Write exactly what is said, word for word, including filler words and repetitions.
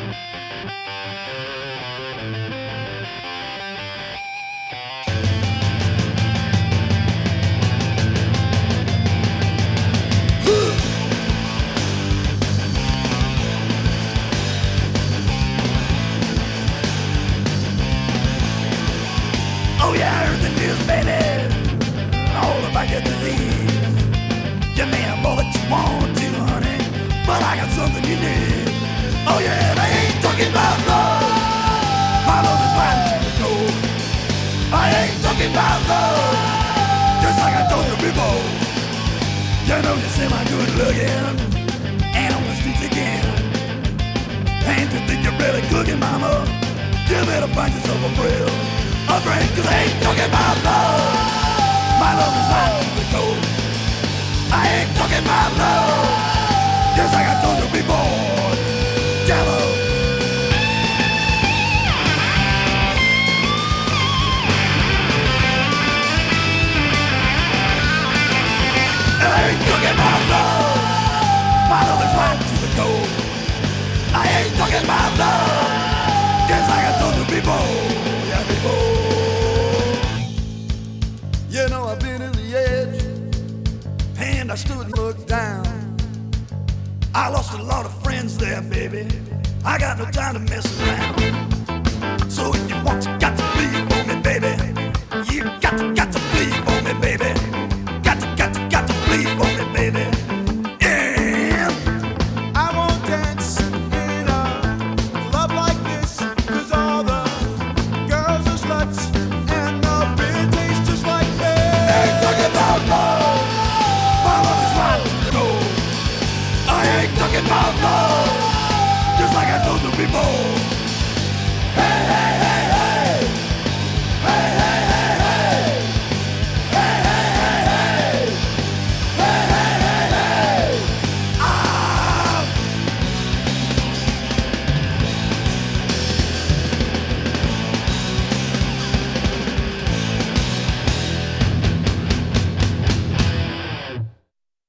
Oh yeah, I heard the news, baby, all about your disease. You may have all that you want to, honey, but I got something you need. Oh yeah, they ain't talking about love. My love is right to the cold. I ain't talking about love, just like I told you before. You know you see my good looking, and on the streets again. Ain't you think you're really cooking, mama? You better find yourself a thrill. A drink, cause I ain't talking about love. My love is hot to the cold. I ain't talking about love, just like I told you before. Jello. I ain't talking about love. My love is hot to the cold. I ain't talking about love, just like I told you before. You know I've been in the edge, and I stood and looked down. I lost a lot of friends there, baby. I got no time to mess around. So if you want, you got to bleed for me, baby. You got to, got to bleed for me, baby. Got to, got to, got to bleed for me, baby. Yeah. I won't dance in a club like this, cause all the girls are sluts, and the beer tastes just like this. I ain't talking about love. My love is right to the cold. I ain't talking about love, just like I told you before.